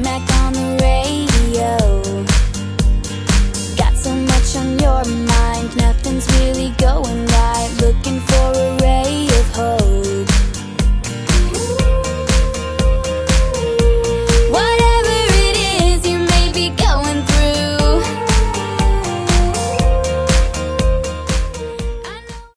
Mac on the radio. Got so much on your mind, nothing's really going